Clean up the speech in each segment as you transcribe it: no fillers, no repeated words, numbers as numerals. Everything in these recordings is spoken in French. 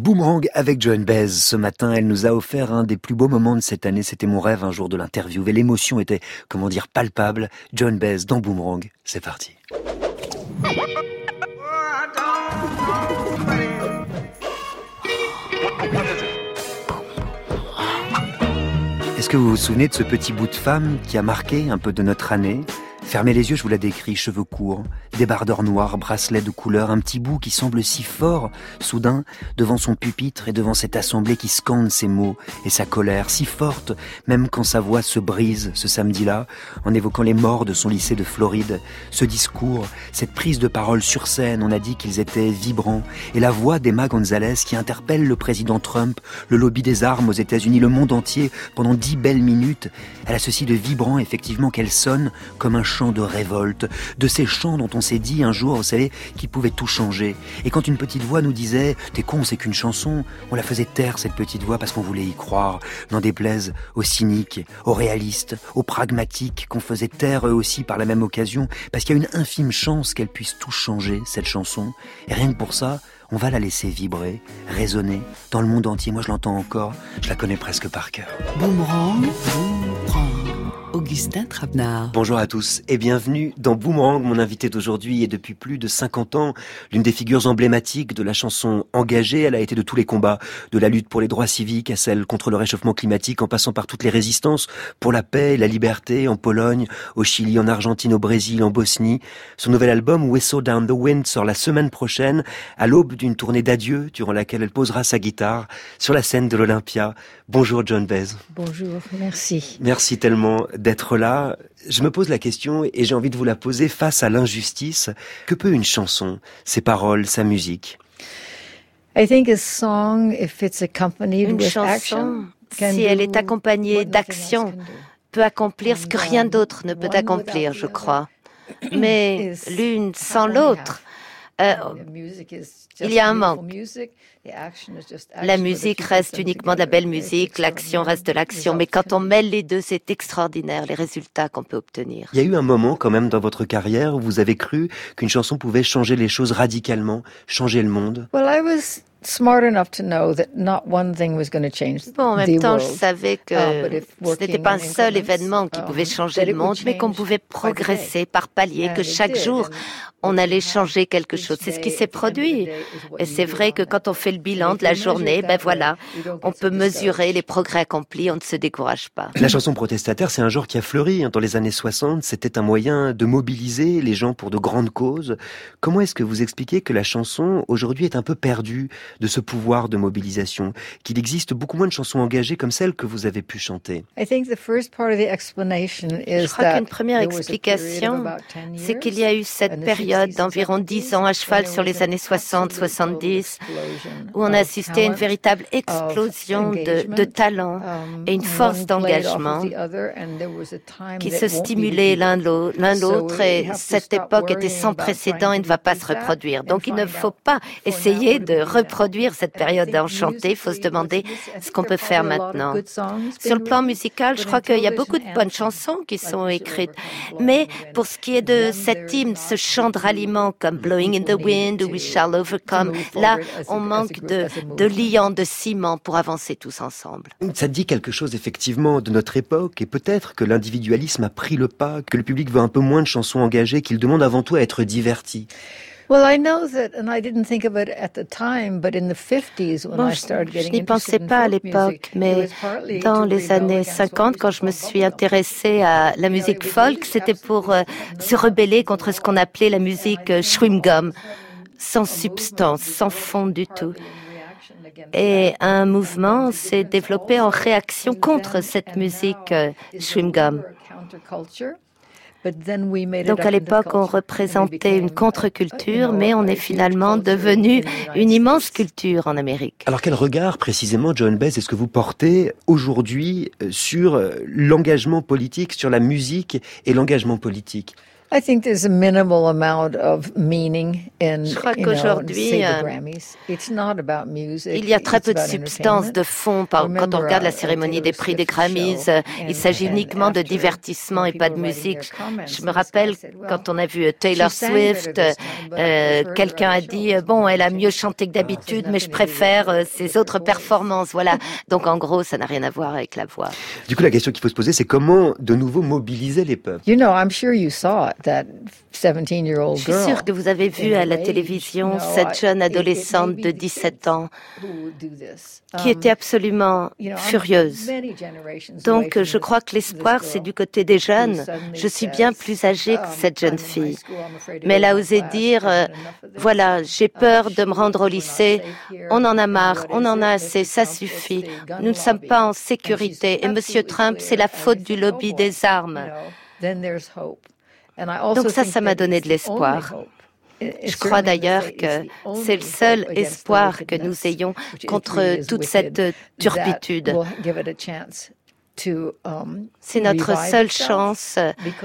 Boomerang avec Joan Baez. Ce matin, elle nous a offert un des plus beaux moments de cette année. C'était mon rêve un jour de l'interviewer. L'émotion était, palpable. Joan Baez dans Boomerang. C'est parti. Est-ce que vous vous souvenez de ce petit bout de femme qui a marqué un peu de notre année ? Fermez les yeux, je vous la décris, cheveux courts, débardeur noir, bracelet de couleur, un petit bout qui semble si fort, soudain, devant son pupitre et devant cette assemblée qui scande ses mots et sa colère, si forte, même quand sa voix se brise ce samedi-là, en évoquant les morts de son lycée de Floride. Ce discours, cette prise de parole sur scène, on a dit qu'ils étaient vibrants, et la voix d'Emma Gonzalez qui interpelle le président Trump, le lobby des armes aux États-Unis, le monde entier, pendant 10 belles minutes, elle a ceci de vibrant, effectivement, qu'elle sonne comme un chant de révolte, de ces chants dont on s'est dit un jour, vous savez, qu'ils pouvaient tout changer. Et quand une petite voix nous disait « T'es con, c'est qu'une chanson », on la faisait taire, cette petite voix, parce qu'on voulait y croire, n'en déplaise aux cyniques, aux réalistes, aux pragmatiques, qu'on faisait taire eux aussi par la même occasion, parce qu'il y a une infime chance qu'elle puisse tout changer, cette chanson. Et rien que pour ça, on va la laisser vibrer, résonner, dans le monde entier. Moi, je l'entends encore, je la connais presque par cœur. Boomerang, Augustin Trapenard. Bonjour à tous et bienvenue dans Boomerang. Mon invité d'aujourd'hui est depuis plus de 50 ans l'une des figures emblématiques de la chanson engagée. Elle a été de tous les combats, de la lutte pour les droits civiques à celle contre le réchauffement climatique, en passant par toutes les résistances pour la paix et la liberté, en Pologne, au Chili, en Argentine, au Brésil, en Bosnie. Son nouvel album Whistle Down the Wind sort la semaine prochaine, à l'aube d'une tournée d'adieu durant laquelle elle posera sa guitare sur la scène de l'Olympia. Bonjour Joan Baez. Bonjour, merci. Merci tellement d'être là. Je me pose la question et j'ai envie de vous la poser face à l'injustice. Que peut une chanson, ses paroles, sa musique? I think a song, if it's accompanied Une with chanson, action, si elle est accompagnée d'action, peut accomplir ce que rien d'autre ne peut accomplir, je crois. Mais l'une sans l'autre, il y a un manque. La musique reste uniquement de la belle musique, l'action reste de l'action, mais quand on mêle les deux, c'est extraordinaire les résultats qu'on peut obtenir. Il y a eu un moment quand même dans votre carrière où vous avez cru qu'une chanson pouvait changer les choses radicalement, changer le monde. Well, I was smart enough to know that not one thing was going to change Bon, en the même temps, je world. savais que ce n'était pas un seul événement qui pouvait changer le monde, mais qu'on pouvait progresser par paliers, que chaque jour, on allait changer quelque chose. C'est ce qui s'est produit. Et c'est vrai que quand on fait le bilan de la journée, ben voilà, on peut mesurer les progrès accomplis, on ne se décourage pas. La chanson protestataire, c'est un genre qui a fleuri dans les années 60. C'était un moyen de mobiliser les gens pour de grandes causes. Comment est-ce que vous expliquez que la chanson, aujourd'hui, est un peu perdue de ce pouvoir de mobilisation, qu'il existe beaucoup moins de chansons engagées comme celles que vous avez pu chanter? Je crois qu'une première explication, c'est qu'il y a eu cette période d'environ 10 ans à cheval sur les années 60-70, où on a assisté à une véritable explosion de talent et une force d'engagement qui se stimulaient l'un l'autre, et cette époque était sans précédent et ne va pas se reproduire. Donc il ne faut pas essayer de reproduire cette période enchantée, il faut se demander ce qu'on peut faire maintenant. Sur le plan musical, je crois qu'il y a beaucoup de bonnes chansons qui sont écrites, mais pour ce qui est de cet hymne, ce chant de ralliement comme Blowing in the Wind ou We Shall Overcome, là, on manque de liant, de ciment pour avancer tous ensemble. Ça dit quelque chose effectivement de notre époque, et peut-être que l'individualisme a pris le pas, que le public veut un peu moins de chansons engagées, qu'il demande avant tout à être diverti. Well, I know that, and I didn't think of it at the time, but in the 50s, when I started getting je n'y pensais pas à l'époque, mais dans les années 50, quand je me suis intéressée à la musique folk, c'était pour se rebeller contre ce qu'on appelait la musique chewing-gum, sans substance, sans fond du tout. Et un mouvement s'est développé en réaction contre cette musique chewing-gum. Donc à l'époque, on représentait une contre-culture, mais on est finalement devenu une immense culture en Amérique. Alors quel regard précisément, Joan Baez, est-ce que vous portez aujourd'hui sur l'engagement politique, sur la musique et l'engagement politique? Je crois qu'aujourd'hui, il y a très peu de substance, de fond. Quand on regarde la cérémonie des prix des Grammys, il s'agit uniquement de divertissement et pas de musique. Je me rappelle quand on a vu Taylor Swift, quelqu'un a dit « Bon, elle a mieux chanté que d'habitude, mais je préfère ses autres performances. » Voilà. Donc en gros, ça n'a rien à voir avec la voix. Du coup, la question qu'il faut se poser, c'est comment de nouveau mobiliser les peuples. Je suis sûre que vous avez vu à la télévision cette jeune adolescente de 17 ans qui était absolument furieuse. Donc, je crois que l'espoir, c'est du côté des jeunes. Je suis bien plus âgée que cette jeune fille. Mais elle a osé dire, voilà, j'ai peur de me rendre au lycée. On en a marre, on en a assez, ça suffit. Nous ne sommes pas en sécurité. Et Monsieur Trump, c'est la faute du lobby des armes. Donc ça m'a donné de l'espoir. Je crois d'ailleurs que c'est le seul espoir que nous ayons contre toute cette turpitude. C'est notre seule chance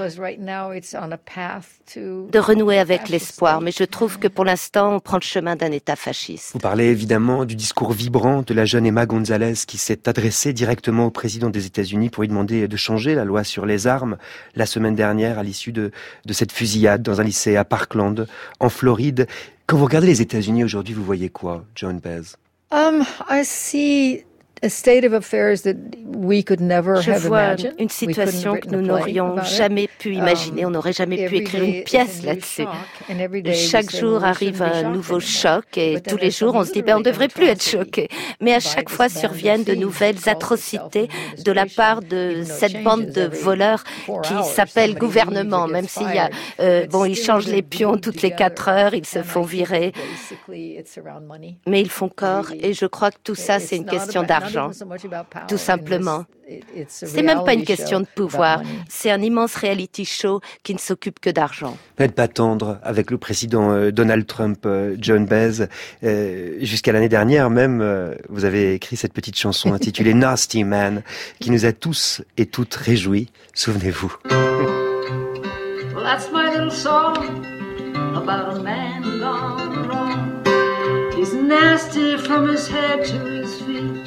de renouer avec l'espoir. Mais je trouve que pour l'instant, on prend le chemin d'un État fasciste. Vous parlez évidemment du discours vibrant de la jeune Emma Gonzalez qui s'est adressée directement au président des États-Unis pour lui demander de changer la loi sur les armes la semaine dernière à l'issue de cette fusillade dans un lycée à Parkland, en Floride. Quand vous regardez les États-Unis aujourd'hui, vous voyez quoi, Joan Baez? I see a state of affairs that we could never have imagined. Une situation que nous n'aurions jamais pu imaginer. On n'aurait jamais pu écrire une pièce là-dessus. Chaque jour arrive un nouveau choc et tous les jours on se dit on ne devrait plus être choqué. Mais à chaque fois surviennent de nouvelles atrocités de la part de cette bande de voleurs qui s'appelle gouvernement. Même s'il y a, ils changent les pions toutes les 4 heures, ils se font virer. Mais ils font corps et je crois que tout ça c'est une question d'argent. Tout simplement. C'est même pas une question de pouvoir. C'est un immense reality show qui ne s'occupe que d'argent. Vous n'êtes pas tendre avec le président Donald Trump, Joan Baez. Jusqu'à l'année dernière même, vous avez écrit cette petite chanson intitulée Nasty Man, qui nous a tous et toutes réjouis. Souvenez-vous. Well, that's my little song about a man gone wrong. He's nasty from his head to his feet.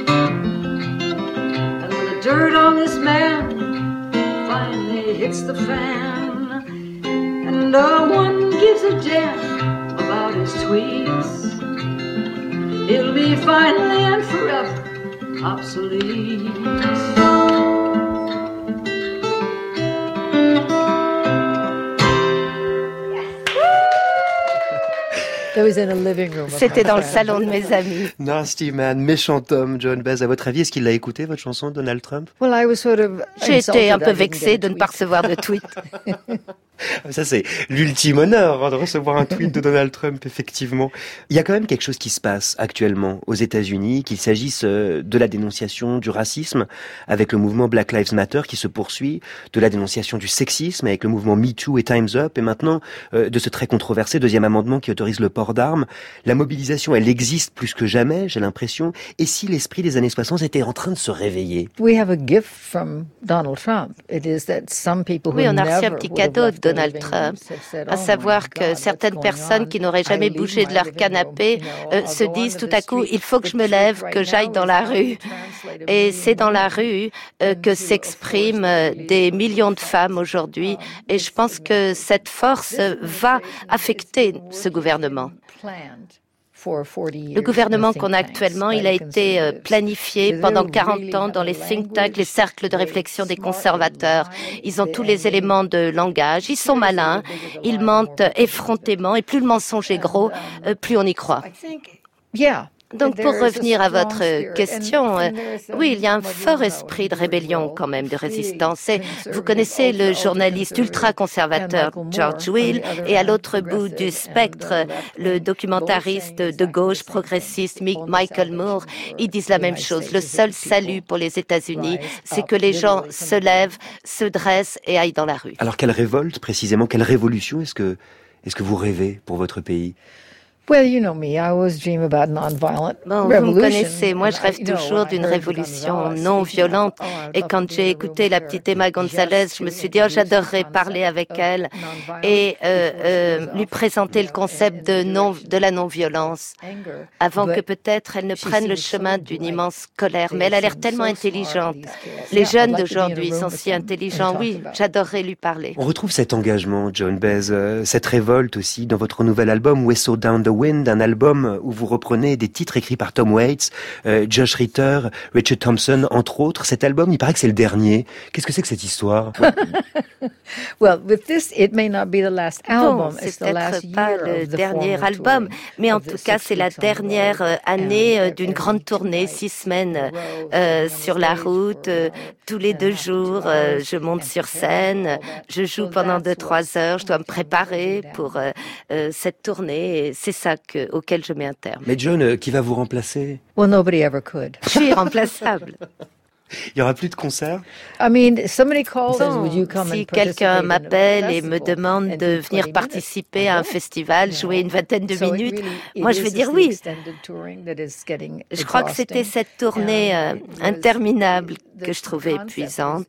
And when the dirt on this man finally hits the fan, and no one gives a damn about his tweets, he'll be finally and forever obsolete. C'était dans le salon de mes amis. Nasty Man, méchant homme, Joan Baez. À votre avis, est-ce qu'il l'a écouté, votre chanson, Donald Trump? J'ai été un peu vexée de ne pas recevoir de tweet. Ça, c'est l'ultime honneur, de recevoir un tweet de Donald Trump, effectivement. Il y a quand même quelque chose qui se passe actuellement aux États-Unis, qu'il s'agisse de la dénonciation du racisme avec le mouvement Black Lives Matter qui se poursuit, de la dénonciation du sexisme avec le mouvement Me Too et Time's Up, et maintenant de ce très controversé deuxième amendement qui autorise le port d'armes. La mobilisation, elle existe plus que jamais, j'ai l'impression. Et si l'esprit des années 60 était en train de se réveiller? We have a gift from Donald Trump. It is that some people who on a reçu un petit cadeau de Donald Trump, à savoir que certaines personnes qui n'auraient jamais bougé de leur canapé se disent tout à coup, il faut que je me lève, que j'aille dans la rue. Et c'est dans la rue que s'expriment des millions de femmes aujourd'hui. Et je pense que cette force va affecter ce gouvernement. Le gouvernement qu'on a actuellement, il a été planifié pendant 40 ans dans les think tanks, les cercles de réflexion des conservateurs. Ils ont tous les éléments de langage, ils sont malins, ils mentent effrontément et plus le mensonge est gros, plus on y croit. Donc pour revenir à votre question, oui, il y a un fort esprit de rébellion quand même, de résistance. Et vous connaissez le journaliste ultra-conservateur George Will et à l'autre bout du spectre, le documentariste de gauche progressiste Michael Moore, ils disent la même chose. Le seul salut pour les États-Unis, c'est que les gens se lèvent, se dressent et aillent dans la rue. Alors quelle révolte précisément, quelle révolution est-ce que vous rêvez pour votre pays? Well, you know me, I always dream about nonviolent Bon, vous me connaissez, moi je rêve toujours d'une révolution non violente. Et quand j'ai écouté la petite Emma Gonzalez, je me suis dit, j'adorerais parler avec elle et lui présenter le concept de la non-violence, avant que peut-être elle ne prenne le chemin d'une immense colère. Mais elle a l'air tellement intelligente. Les jeunes d'aujourd'hui sont si intelligents, oui, j'adorerais lui parler. On retrouve cet engagement, Joan Baez, cette révolte aussi dans votre nouvel album Whistle Down the Wind, un album où vous reprenez des titres écrits par Tom Waits, Josh Ritter, Richard Thompson, entre autres. Cet album, il paraît que c'est le dernier. Qu'est-ce que c'est que cette histoire? Well, with this, it may not be the last album. Bon, c'est peut-être pas le dernier album, mais en tout cas, c'est la dernière année d'une grande tournée, 6 semaines sur la route, tous les 2 jours, je monte sur scène, je joue pendant 2-3 heures, je dois me préparer pour cette tournée, et c'est ça auquel je mets un terme. Mais Joan, qui va vous remplacer? Well, nobody ever could. Je suis irremplaçable. Il y aura plus de concerts? I mean, somebody calls us, would you come si and quelqu'un m'appelle et me demande de venir participer à un festival, jouer une vingtaine de minutes, moi je vais dire oui. Je crois que c'était cette tournée interminable que je trouvais épuisante.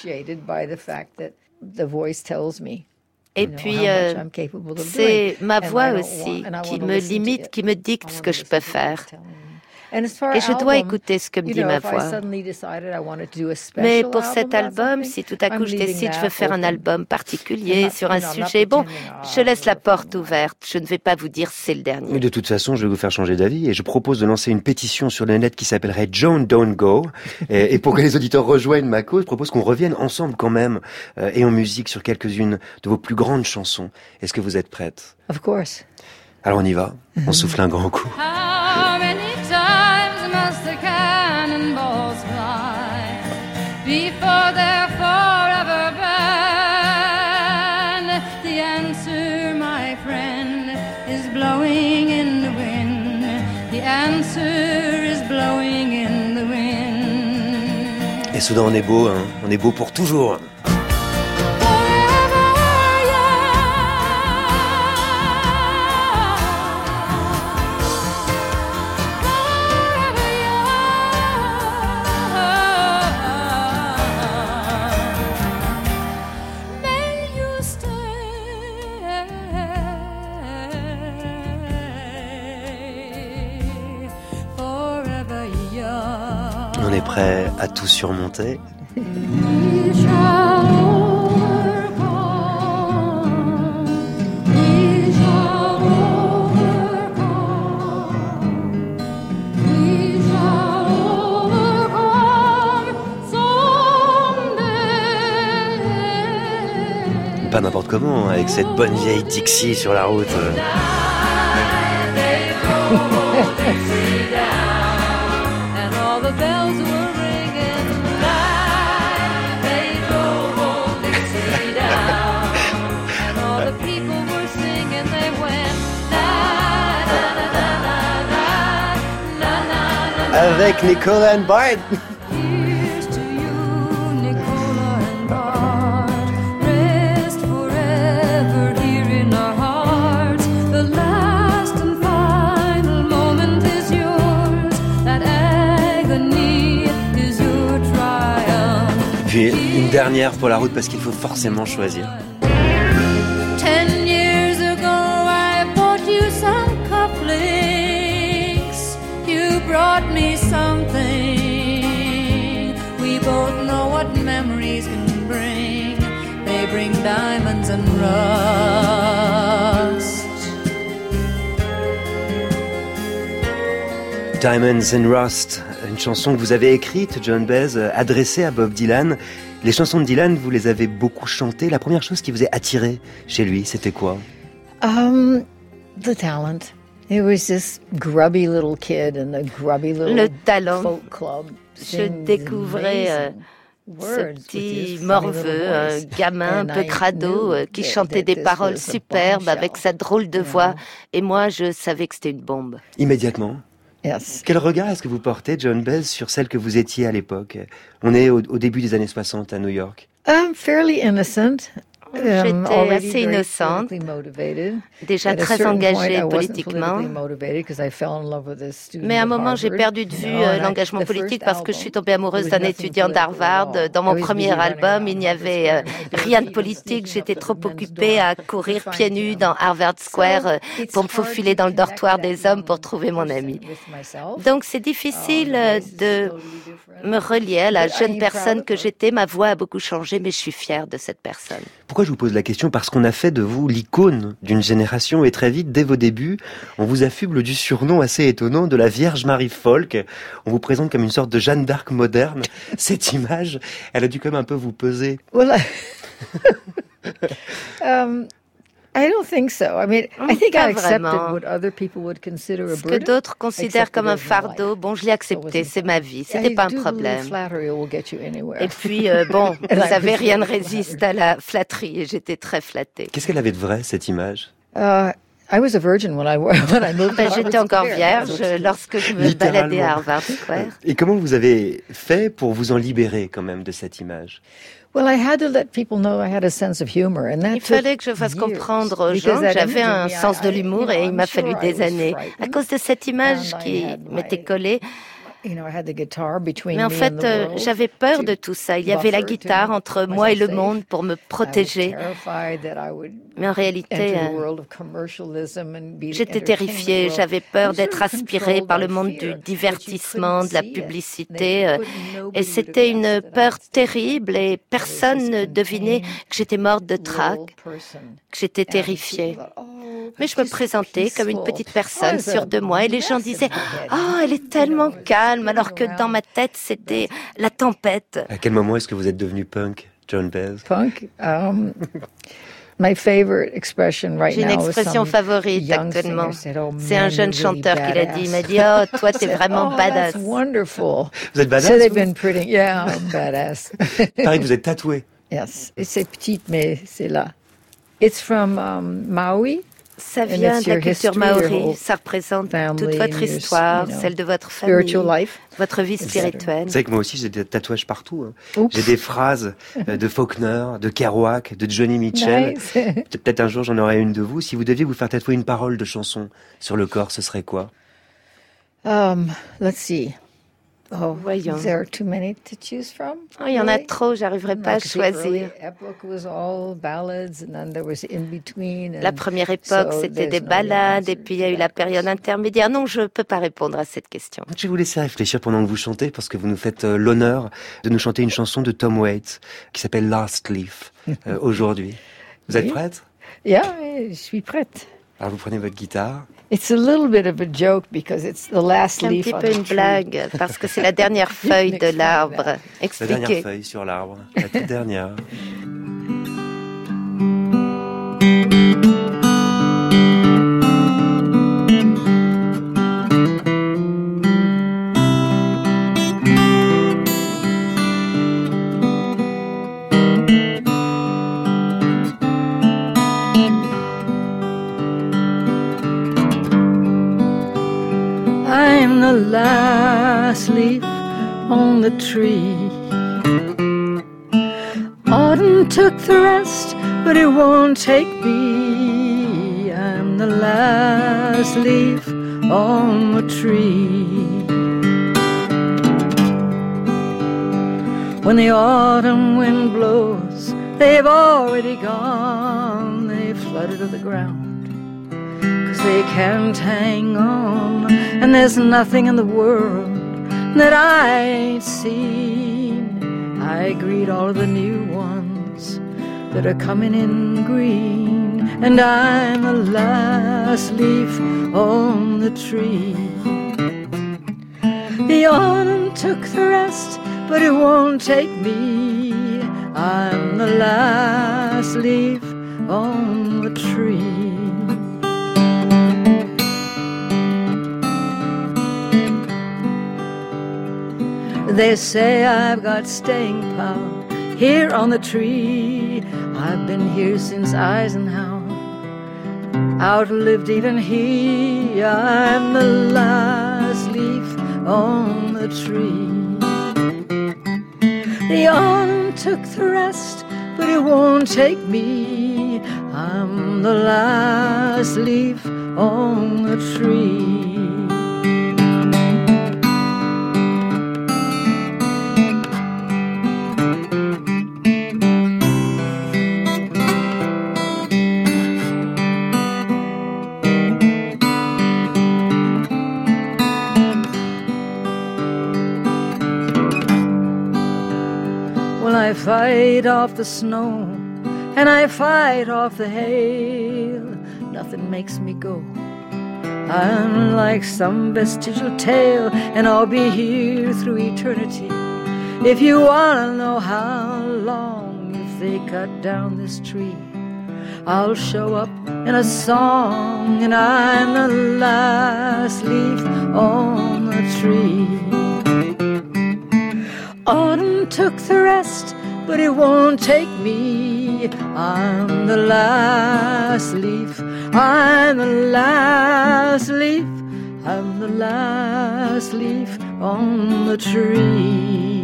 Et puis, c'est ma voix aussi qui me limite, qui me dicte ce que je peux faire. Et je dois écouter ce que me dit ma voix. Mais pour cet album, si tout à coup je décide je veux faire un album particulier sur un sujet, bon, je laisse la porte ouverte. Je ne vais pas vous dire c'est le dernier. Mais de toute façon, je vais vous faire changer d'avis et je propose de lancer une pétition sur le net qui s'appellerait Joan Don't Go. Et pour que les auditeurs rejoignent ma cause, je propose qu'on revienne ensemble quand même et en musique sur quelques-unes de vos plus grandes chansons. Est-ce que vous êtes prête? Of course. Alors on y va. On souffle un grand coup. How many times must the cannonballs fly before they're forever banned? The answer, my friend, is blowing in the wind. The answer is blowing in the wind. Et soudain on est beau, hein. On est beau pour toujours. On est prêt à tout surmonter. Pas n'importe comment, avec cette bonne vieille Dixie sur la route. Avec Nicola and Bart. Here's to you, Nicola and Bart. Rest forever here in our hearts. The last and final moment is yours. That agony is your triumph. Puis une dernière pour la route parce qu'il faut forcément choisir. 10 years ago I bought you some cufflinks. You brought me something. We both know what memories can bring. They bring diamonds and rust. Diamonds and Rust, une chanson que vous avez écrite, Joan Baez, adressée à Bob Dylan. Les chansons de Dylan, vous les avez beaucoup chantées. La première chose qui vous a attiré chez lui, c'était quoi? The talent. It was this grubby little kid in a grubby little le talent. folk club. Je découvrais ce petit morveux, un gamin un peu crado qui chantait des paroles superbes avec sa drôle de voix. Et moi, je savais que c'était une bombe. Immédiatement? Yes. Quel regard est-ce que vous portez, Joan Baez, sur celle que vous étiez à l'époque? On est au début des années 60 à New York. Fairly innocent. J'étais assez innocente, déjà très engagée politiquement. Mais à un moment, j'ai perdu de vue l'engagement politique parce que je suis tombée amoureuse d'un étudiant d'Harvard. Dans mon premier album, il n'y avait rien de politique. J'étais trop occupée à courir pieds nus dans Harvard Square pour me faufiler dans le dortoir des hommes pour trouver mon ami. Donc c'est difficile de me relier à la jeune personne que j'étais. Ma voix a beaucoup changé, mais je suis fière de cette personne. Pourquoi je vous pose la question? Parce qu'on a fait de vous l'icône d'une génération et très vite, dès vos débuts, on vous affuble du surnom assez étonnant de la Vierge Marie Folk. On vous présente comme une sorte de Jeanne d'Arc moderne. Cette image, elle a dû quand même un peu vous peser. Well, I don't think so. I mean, I think I accepted what other people would consider a burden. Ce que d'autres considèrent comme un fardeau, bon, je l'ai accepté, c'est ma vie, c'était pas un problème. Et puis, bon, vous savez, rien ne résiste à la flatterie et j'étais très flattée. Qu'est-ce qu'elle avait de vrai, cette image? I was a virgin when I moved to J'étais encore vierge lorsque je me baladais à Harvard Square. Et comment vous avez fait pour vous en libérer quand même de cette image? Well, I had to let people know I had a sense of humor, and that il fallait que je fasse comprendre aux gens que j'avais un sens de l'humour et il m'a fallu des années. À cause de cette image qui m'était collée, mais en fait, j'avais peur de tout ça. Il y avait la guitare entre moi et le monde pour me protéger. Mais en réalité, j'étais terrifiée. J'avais peur d'être aspirée par le monde du divertissement, de la publicité. Et c'était une peur terrible et personne ne devinait que j'étais morte de trac, que j'étais terrifiée. Mais je me présentais comme une petite personne sûre de moi et les gens disaient « Oh, elle est tellement calme », alors que dans ma tête, c'était la tempête. À quel moment est-ce que vous êtes devenu punk, Joan Baez? Punk My favorite expression right now. J'ai une expression favorite actuellement. C'est un jeune chanteur qui l'a dit. Il m'a dit, oh, toi, t'es vraiment badass. That's wonderful. Vous êtes badass? So they've been pretty, yeah, I'm badass. Pareil que vous êtes tatoué. Yes, c'est petite, mais c'est là. It's from Maui. Ça vient de la culture maori, ça représente toute votre histoire, celle de votre famille, votre vie spirituelle. Vous savez que moi aussi j'ai des tatouages partout. Hein. J'ai des phrases de Faulkner, de Kerouac, de Johnny Mitchell. Nice. Peut-être un jour j'en aurai une de vous. Si vous deviez vous faire tatouer une parole de chanson sur le corps, ce serait quoi? Let's see. Oh, voyons. There are too many to choose from. Oh, il y en a trop, j'arriverai pas à choisir. La première époque, c'était des ballades, et puis il y a eu la période intermédiaire. Non, je peux pas répondre à cette question. Je vais vous laisser réfléchir pendant que vous chantez, parce que vous nous faites l'honneur de nous chanter une chanson de Tom Waits, qui s'appelle Last Leaf, aujourd'hui. Vous êtes prête? Yeah, je suis prête. Alors vous prenez votre guitare. It's a little bit of a joke because it's the last leaf. C'est un petit peu une blague parce que c'est la dernière feuille de l'arbre. Expliquez. La dernière feuille sur l'arbre, la toute dernière. I'm the last leaf on the tree. Autumn took the rest, but it won't take me. I'm the last leaf on the tree. When the autumn wind blows, they've already gone. They've flooded to the ground. They can't hang on, and there's nothing in the world that I ain't seen. I greet all of the new ones that are coming in green, and I'm the last leaf on the tree. The autumn took the rest, but it won't take me. I'm the last leaf on the tree. They say I've got staying power here on the tree. I've been here since Eisenhower, outlived even he. I'm the last leaf on the tree. The autumn took the rest, but it won't take me. I'm the last leaf on the tree. I fight off the snow and I fight off the hail. Nothing makes me go. I'm like some vestigial tale, and I'll be here through eternity. If you wanna know how long, if they cut down this tree, I'll show up in a song, and I'm the last leaf on the tree. Autumn took the rest, but it won't take me. I'm the last leaf, I'm the last leaf, I'm the last leaf on the tree.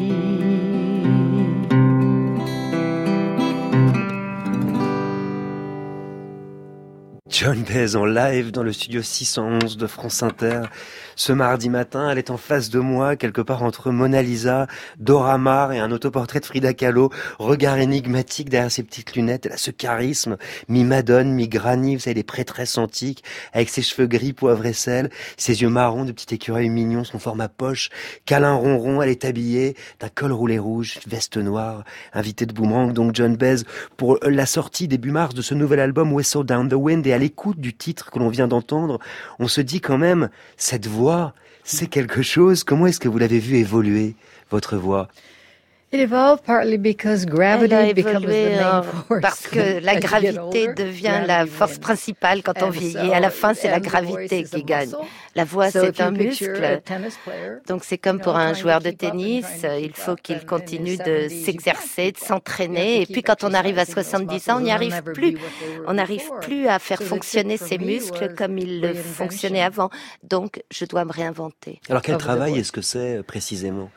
Joan Baez en live dans le studio 611 de France Inter. Ce mardi matin, elle est en face de moi, quelque part entre Mona Lisa, Dora Maar et un autoportrait de Frida Kahlo. Regard énigmatique derrière ses petites lunettes. Elle a ce charisme, mi-madone, mi-granny, vous savez, les prêtresses antiques, avec ses cheveux gris, poivre et sel, ses yeux marrons de petit écureuil mignon, son format poche, câlin ronron. Elle est habillée d'un col roulé rouge, veste noire, invitée de Boomerang, donc Joan Baez, pour la sortie début mars de ce nouvel album Whistle Down the Wind. Et à l'écoute du titre que l'on vient d'entendre, on se dit quand même, cette voix, c'est quelque chose. Comment est-ce que vous l'avez vu évoluer, votre voix? It evolved partly because gravity becomes the main force. Parce que la gravité devient la force principale quand on vieillit. À la fin, c'est la gravité qui gagne. La voix, c'est un muscle. Donc c'est comme pour un joueur de tennis, il faut qu'il continue de s'exercer, de s'entraîner. Et puis quand on arrive à 70 ans, on n'y arrive plus. On n'arrive plus à faire fonctionner ses muscles comme ils le fonctionnaient avant. Donc je dois me réinventer. Alors quel travail est-ce que c'est précisément?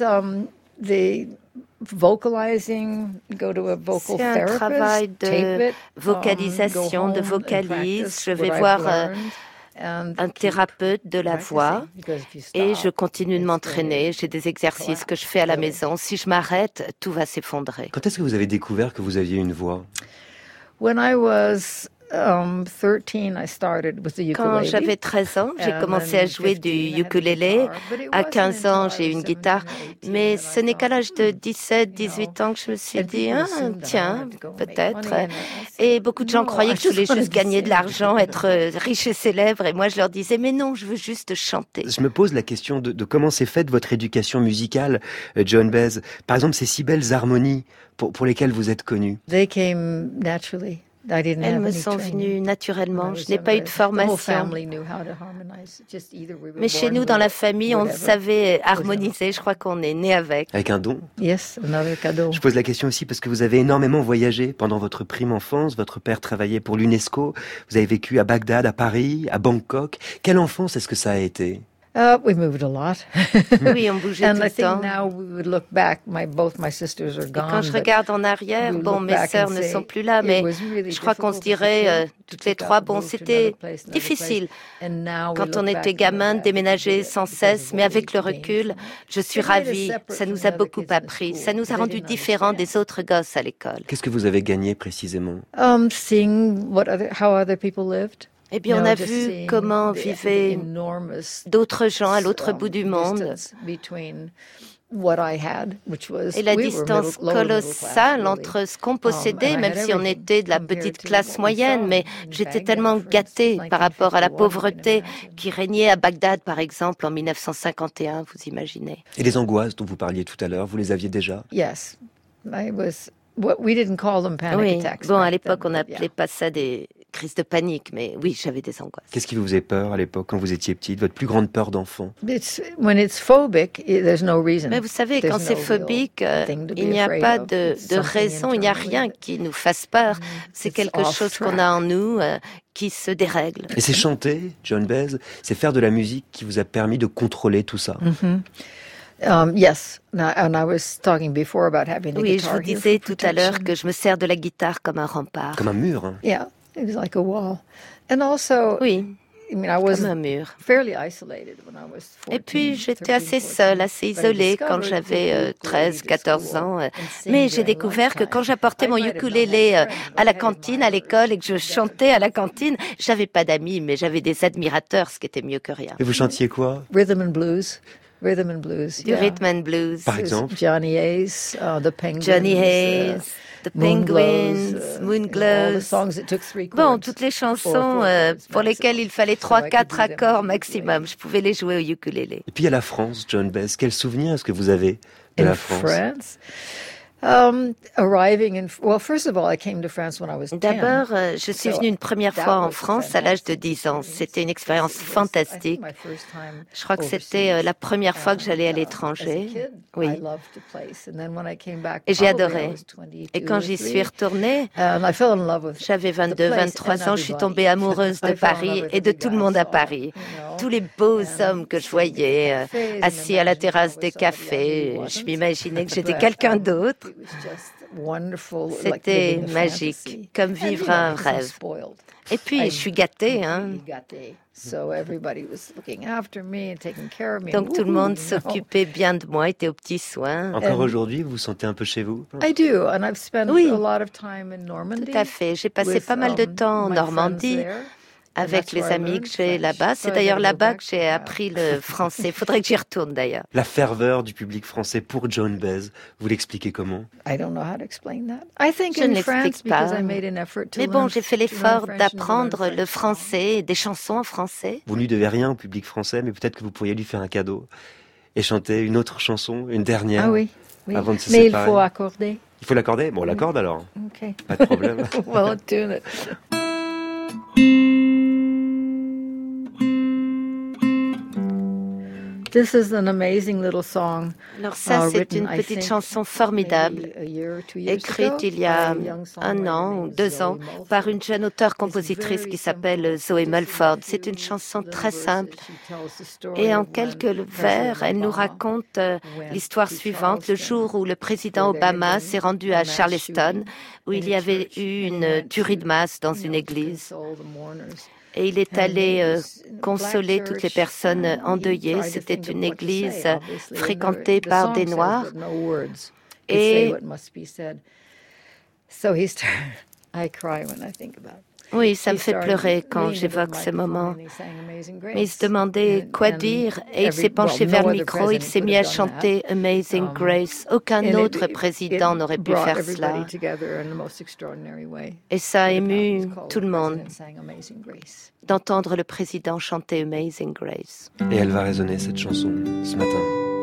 The vocalizing, go to a vocal therapist. C'est un travail de vocalisation, de vocalise. Je vais voir un thérapeute de la voix et je continue de m'entraîner. J'ai des exercices que je fais à la maison. Si je m'arrête, tout va s'effondrer. Quand est-ce que vous avez découvert que vous aviez une voix? When I was 13, I started with the ukulele. Quand j'avais 13 ans, j'ai commencé à jouer du ukulélé. À 15 ans, j'ai eu une guitare. Mais ce n'est qu'à l'âge de 17, 18 ans que je me suis dit, tiens, peut-être. Et beaucoup de gens croyaient que je voulais juste gagner de l'argent, être riche et célèbre. Et moi, je leur disais, mais non, je veux juste chanter. Je me pose la question de comment s'est faite votre éducation musicale, Joan Baez. Par exemple, ces si belles harmonies pour lesquelles vous êtes connue. They came naturally. Elles me sont venues naturellement. Je n'ai pas eu de formation. Mais chez nous, dans la famille, on savait harmoniser. Je crois qu'on est né avec. Avec un don? Yes, another cadeau. Je pose la question aussi parce que vous avez énormément voyagé pendant votre prime enfance. Votre père travaillait pour l'UNESCO. Vous avez vécu à Bagdad, à Paris, à Bangkok. Quelle enfance est-ce que ça a été? We moved a lot. Oui, on bougeait tout le temps. Et quand je regarde en arrière, mes sœurs ne sont plus là, mais je crois qu'on se dirait toutes les trois, c'était difficile. Quand on était gamin, de déménager sans cesse, mais avec le recul, je suis ravie. Ça nous a beaucoup appris. Ça nous a rendus différents des autres gosses à l'école. Qu'est-ce que vous avez gagné précisément? Seeing how other people lived. Eh bien, on a vu comment vivaient d'autres gens à l'autre bout du monde. Et la distance colossale entre ce qu'on possédait, même si on était de la petite classe moyenne, mais j'étais tellement gâtée par rapport à la pauvreté qui régnait à Bagdad, par exemple, en 1951, vous imaginez. Et les angoisses dont vous parliez tout à l'heure, vous les aviez déjà? Yes. We didn't call them panic attacks. À l'époque, on n'appelait pas ça des crises de panique, mais oui, j'avais des angoisses. Qu'est-ce qui vous faisait peur à l'époque, quand vous étiez petite? Votre plus grande peur d'enfant? When it's phobic, there's no reason. Mais vous savez, quand c'est phobique, il n'y a pas de raison, il n'y a rien qui nous fasse peur. C'est quelque chose qu'on a en nous qui se dérègle. Et c'est chanter, Joan Baez, c'est faire de la musique qui vous a permis de contrôler tout ça. Mm-hmm. Yes, and I was talking before about having the Oui, je guitar vous here disais for tout à l'heure protection. que je me sers de la guitare comme un rempart. Comme un mur. Hein. Yeah, it was like a wall. And also, Oui, I mean, I was comme un mur. fairly isolated when I was 14, Et puis, j'étais 13, assez 14, seule, assez but I isolée quand discovered j'avais the 13, ukulele 14 school ans. and Mais sing j'ai during découvert que quand lunchtime. j'apportais I mon might have not ukulélé had friends, but à la I had cantine, à admirers l'école, et que who je chantais à la cantine, j'avais pas d'amis, mais j'avais des admirateurs, ce qui était mieux que rien. Et vous chantiez quoi? Rhythm and blues. Rhythm and blues. Du rhythm and blues. Par exemple? Johnny Hayes, The Penguins. Johnny Hayes, The Penguins, all the songs that took 3 chords. Bon, toutes les chansons pour lesquelles il fallait 3-4 accords maximum. Je pouvais les jouer au ukulélé. Et puis à la France, Joan Baez, quel souvenir est-ce que vous avez de la France? First of all, I came to France when I was 10. D'abord, je suis venue une première fois en France à l'âge de 10 ans. C'était une expérience fantastique. Je crois que c'était la première fois que j'allais à l'étranger. Oui. Et j'ai adoré. Et quand j'y suis retournée, j'avais 22, 23 ans, je suis tombée amoureuse de Paris et de tout le monde à Paris. Tous les beaux hommes que je voyais assis à la terrasse des cafés. Je m'imaginais que j'étais quelqu'un d'autre. C'était magique, comme vivre un rêve. Et puis, je suis gâtée, hein. Donc, tout le monde s'occupait bien de moi, était aux petits soins. Encore aujourd'hui, vous vous sentez un peu chez vous? Oui, tout à fait. J'ai passé pas mal de temps en Normandie avec les amis que j'ai là-bas. C'est d'ailleurs là-bas que j'ai appris le français. Il faudrait que j'y retourne d'ailleurs. La ferveur du public français pour Joan Baez, vous l'expliquez comment? Je ne l'explique pas. Mais bon, j'ai fait l'effort d'apprendre le français, des chansons en français. Vous ne lui devez rien au public français, mais peut-être que vous pourriez lui faire un cadeau et chanter une autre chanson, une dernière, ah oui. Avant de se mais séparer. Il faut accorder. Il faut l'accorder? Bon, on l'accorde alors. Okay. Pas de problème. Well, tune it. This is an amazing little song. Alors ça, c'est une petite chanson formidable, écrite il y a 1 an ou 2 ans par une jeune auteure-compositrice qui s'appelle Zoé Mulford. C'est une chanson très simple et en quelques vers, elle nous raconte l'histoire suivante, le jour où le président Obama s'est rendu à Charleston, où il y avait eu une tuerie de masse dans une église. Et il est allé consoler toutes les personnes endeuillées. C'était une église fréquentée par des Noirs. Et oui, ça me fait pleurer quand j'évoque ce moment. Mais il se demandait quoi dire et il s'est penché vers le micro, il s'est mis à chanter Amazing Grace. Aucun autre président n'aurait pu faire cela. Et ça a ému tout le monde d'entendre le président chanter Amazing Grace. Et elle va résonner cette chanson ce matin.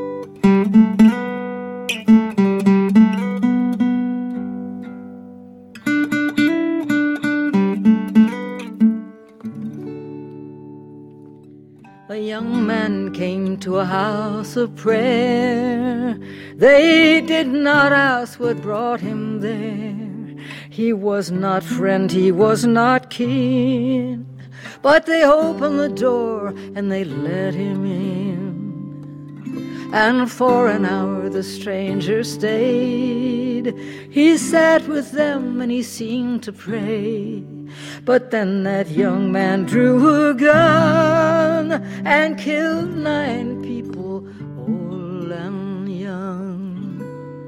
A young man came to a house of prayer. They did not ask what brought him there. He was not friend, he was not kin. But they opened the door and they let him in. And for an hour the stranger stayed. He sat with them and he seemed to pray. But then that young man drew a gun and killed 9 people, old and young.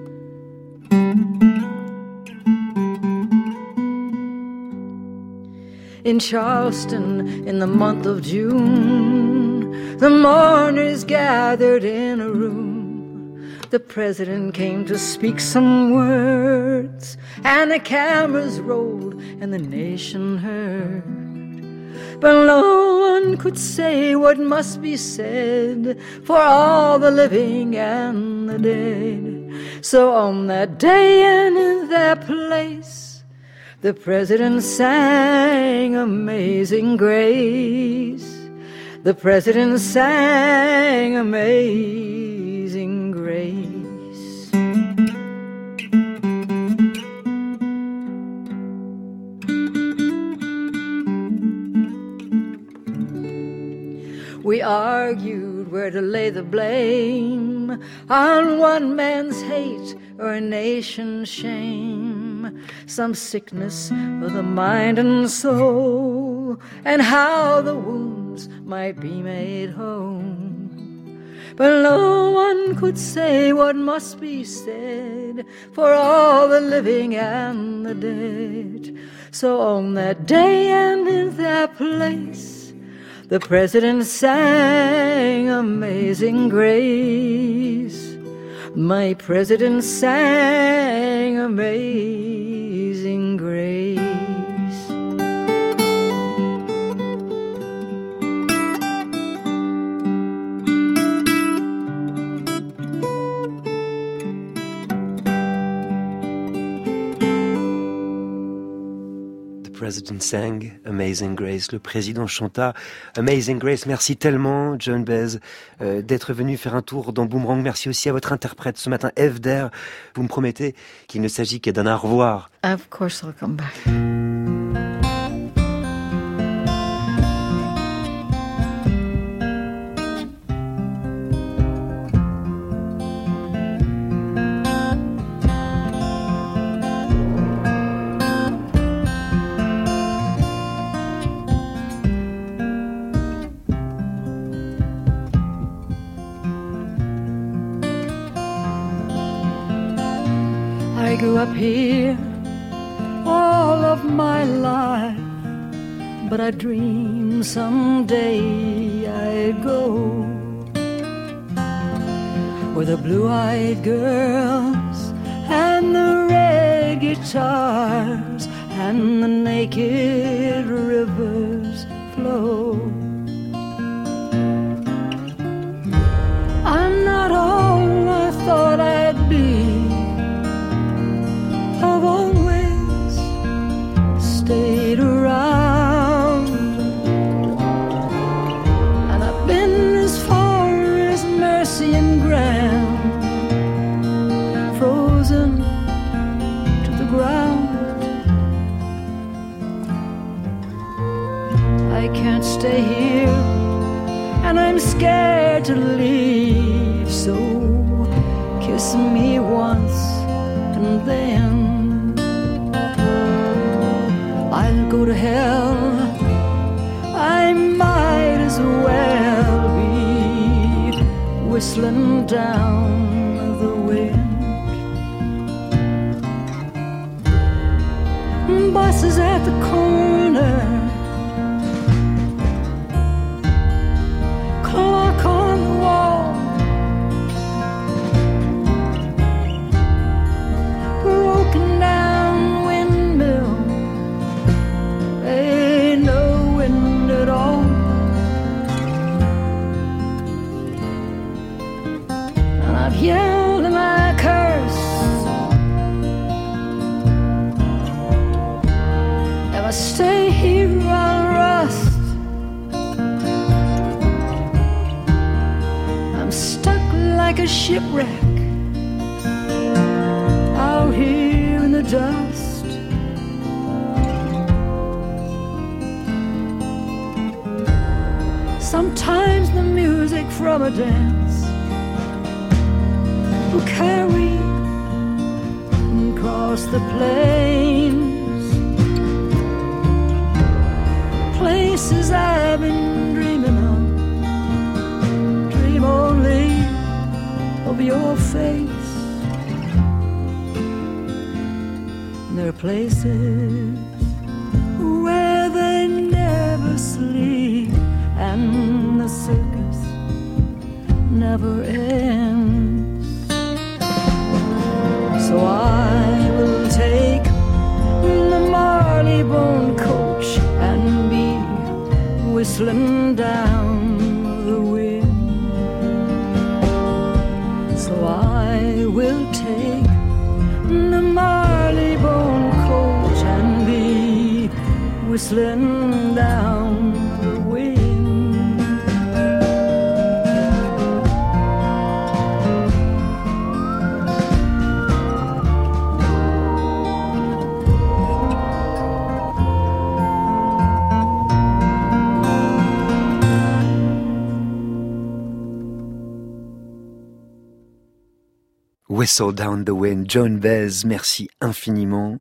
In Charleston, in the month of June, the mourners gathered in a room. The president came to speak some words, and the cameras rolled and the nation heard. But no one could say what must be said for all the living and the dead. So on that day and in that place, the president sang Amazing Grace. The president sang Amazing Grace. We argued where to lay the blame on one man's hate or a nation's shame, some sickness of the mind and soul, and how the wounds might be made whole. But no one could say what must be said for all the living and the dead. So on that day and in that place, the President sang Amazing Grace. My President sang Amazing Grace. President sang Amazing Grace. Le président chanta Amazing Grace. Merci tellement, Joan Baez, d'être venu faire un tour dans Boomerang. Merci aussi à votre interprète ce matin, Eve Der. Vous me promettez qu'il ne s'agit que d'un au revoir. Of course I'll come back. I grew up here all of my life, but I dreamed someday I'd go where the blue-eyed girls and the red guitars and the naked rivers flow. I'm not all I thought I'd be. I've always stayed around, and I've been as far as Mercy and Grand, frozen to the ground. I can't stay here, and I'm scared to leave, so kiss me once and then I'll go to hell. I might as well be whistling down the wind. Buses at the corner, clock on the wall, broken down windmill, ain't no wind at all. And I've yelled and I cursed, if I stay here I'll rust. I'm stuck like a shipwreck out here in the dust. Sometimes the music from a dance will carry across the plains, places I've been dreaming of, dream only of your face. There are places where they never sleep, and the circus never ends. So I will take the Marylebone coach and be whistling down the wind. So I will take the Marylebone coach and be whistling down the wind. Whistle Down the Wind, Joan Baez, merci infiniment.